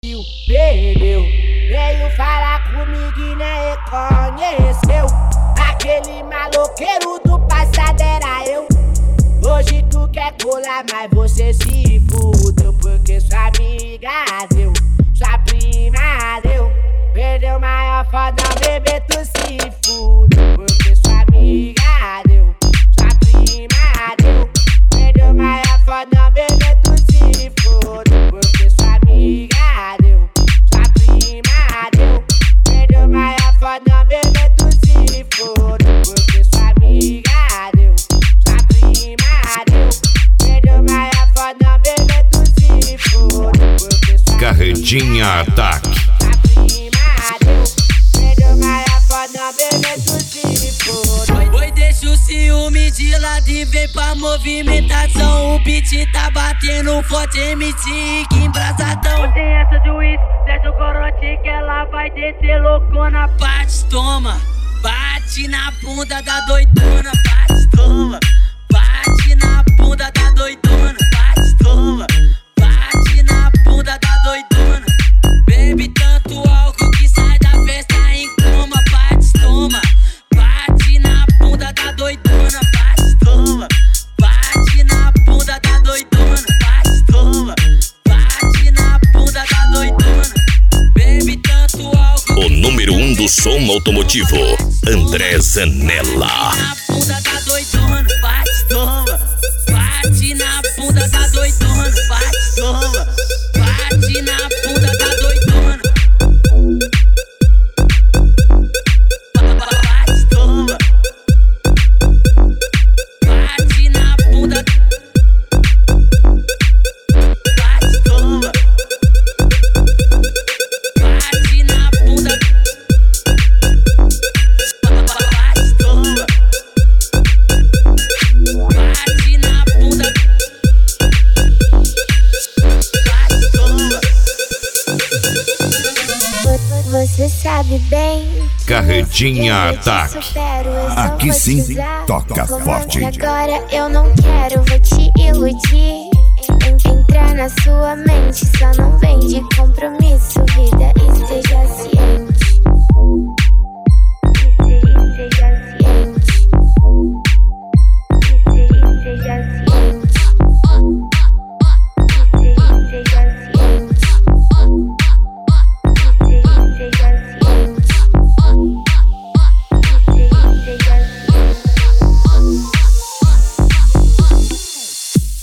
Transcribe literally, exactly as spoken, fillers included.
Perdeu, veio falar comigo e nem reconheceu. Aquele maloqueiro do passado era eu. Hoje tu quer colar, mas você se fudeu. Porque sua amiga deu, sua prima deu. Perdeu maior foda, bebê, tu se fudeu. Porque sua amiga deu, sua prima deu. Perdeu maior foda, bebê, tu se fudeu. Porque sua amiga deu, sua prima deu. Perdeu maior foda, bebê, tu se fudeu. Porque sua amiga deu, sua prima deu. Perdeu maior foda, bebê, tu se fudeu. Porque sua Carretinha Ataque. Oi, deixa o ciúme de lado e vem pra movimentação. O beat tá batendo forte, M C que embrasadão. Tem essa de uísque, desce o corote que ela vai descer loucona. Bate, toma, bate na bunda da doidona. Bate, toma, bate na bunda da doidona. Bate, toma, bate na bunda da doidona. Bebe tanto álcool que sai da festa em coma. Bate, toma, bate na bunda da doidona. Bate, toma, bate na bunda da doidona. Bate, toma, bate na bunda da doidona. Bebe tanto álcool. O número um do som automotivo, André Zanella. Na bunda da doidona. Bate, toma, bate na bunda da doidona. Bate, toma, bate na bunda da doidona. Bate, toma, bate na bunda. Bate, toma, bate na bunda. Bate, toma, bate na bunda. Bate, toma. Você sabe bem. Carretinha Ataque. Aqui sim, toca forte. Agora eu não quero, vou te iludir. Entrar na sua mente, só não vem de compromisso. Vida esteja